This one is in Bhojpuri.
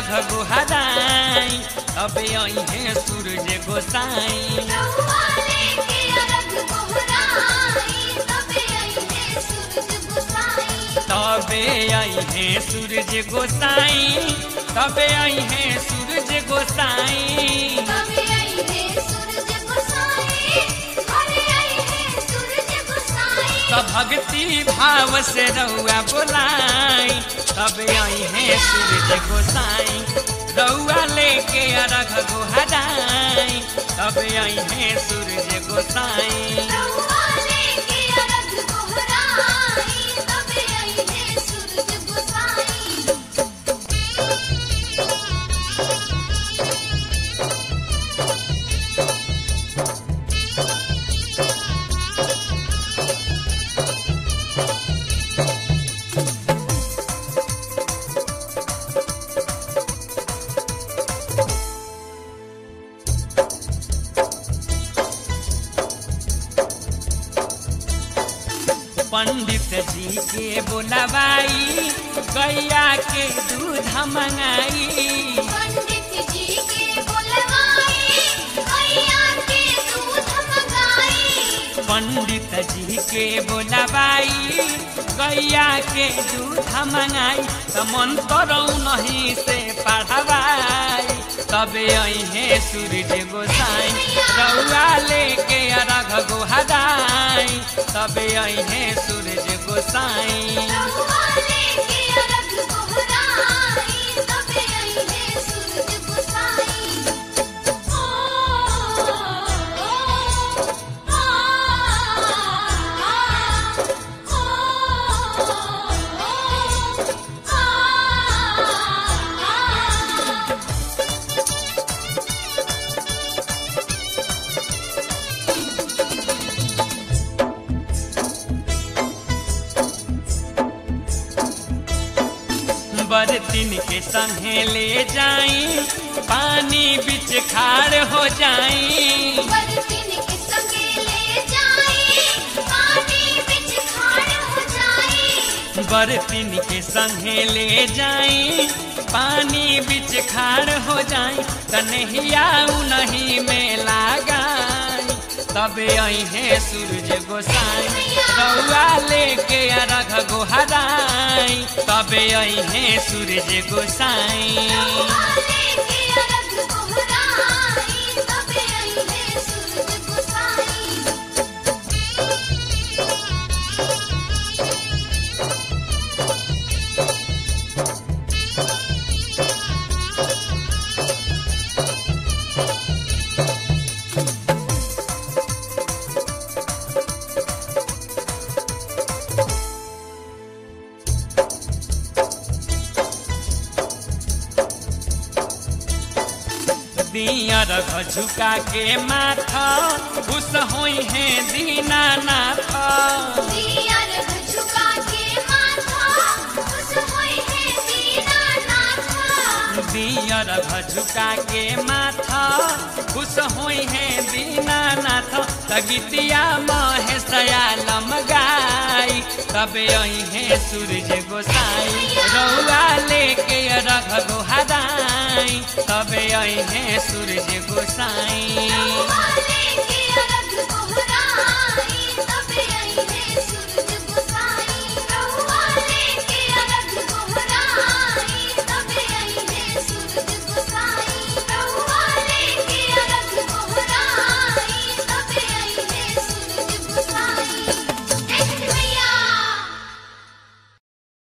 रघ गुहराई तबे अइहे सूरज गोसाई तबे अइहे सूरज गोसाई तबे अइहे सूरज गोसाई भक्ति भाव से रउआ बोलाई तबे अइहे सूरज गोसाई रउआ लेके अरघ गुहराई तबे अइहे सूरज गोसाई पंडित जी के बोलवाई गैया के दूध मंगाई पंडित जी के बोलवाई गैया के दूध मंगाई पंडित जी के बोलवाई गैया के दूध मंगाई मंत्र नहीं से पढ़वाई तबे अइहे सूरज गोसाई रउआ लेके अरघ गुहराई तबे अइहे सूरज गोसाई बरतिन के संगे ले जाई पानी बिच खाड़ हो जाई बरतिन के संगे ले जाई पानी बिच खाड़ हो जाई बरतिन के संगे ले जाई पानी बिच खाड़ हो जाई कन्हैया नहीं में लगाई तबे अइहे सूरज गोसाई रउआ लेके अरघ गुहराई तबे अइहे सूरज गोसाई दिया रघ झुका के माथा खुश होई है दीनानाथ दिया रघ झुका के माथा खुश होई है दीनानाथ दिया रघ झुका के माथा खुश होई है दीनानाथ तगितिया महेशयालम गाई तबे अइहे सूरज गोसाई रउआ लेके रघ गुहराई तबे अइहे सूरज